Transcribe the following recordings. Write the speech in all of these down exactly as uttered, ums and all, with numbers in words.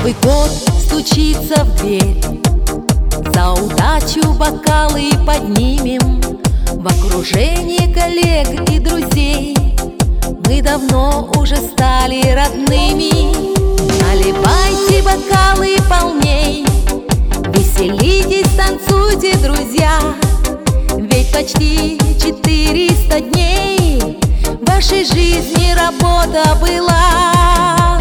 Новый год стучится в дверь, за удачу бокалы поднимем. В окружении коллег и друзей мы давно уже стали родными. Наливайте бокалы полней, веселитесь, танцуйте, друзья. Ведь почти четыреста дней в вашей жизни работа была.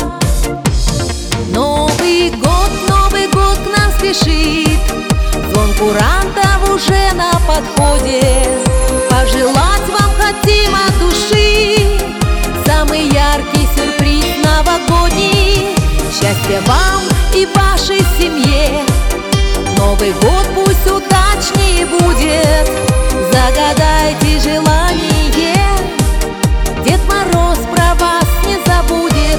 Новый год, Новый год к нам спешит, звон курантов уже на подходе. Пожелать вам хотим от души самый яркий сюрприз новогодний. Счастья вам и вашей семье, Новый год пусть удачнее будет. Загадайте желание, Дед Мороз про вас не забудет.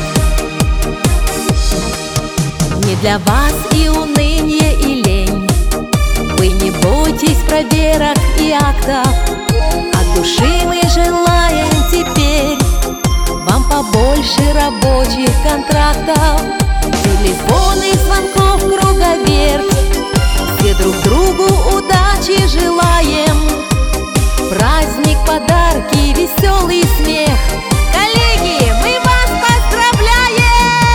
Не для вас и уныние, и лень, вы не бойтесь проверок и актов. От души мы желаем теперь вам побольше рабочих контрактов. Телефонных звонков круговерть, все друг другу удачи желаем. Праздник, подарки, веселый смех. Коллеги, мы вас поздравляем!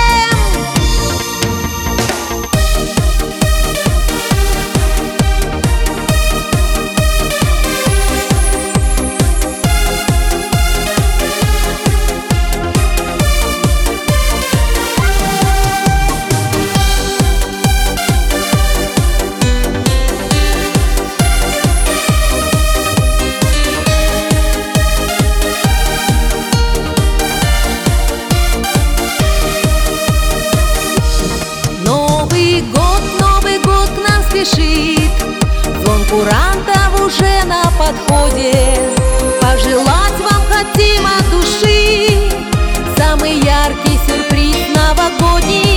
Спешит, звон курантов уже на подходе. Пожелать вам хотим от души самый яркий сюрприз новогодний.